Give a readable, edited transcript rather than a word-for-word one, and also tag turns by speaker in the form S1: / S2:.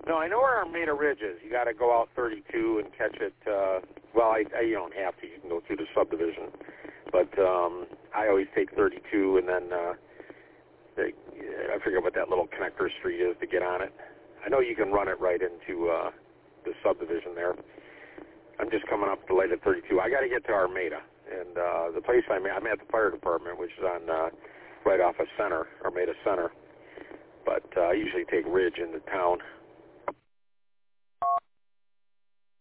S1: No, I know where Armada Ridge is. You got to go out 32 and catch it. Well, you don't have to. You can go through the subdivision. But I always take 32, and then I forget what that little connector street is to get on it. I know you can run it right into the subdivision there. I'm just coming up the light at 32. I got to get to Armada, and the place I'm at the fire department, which is on right off of Center, Armada Center. But I usually take Ridge into town.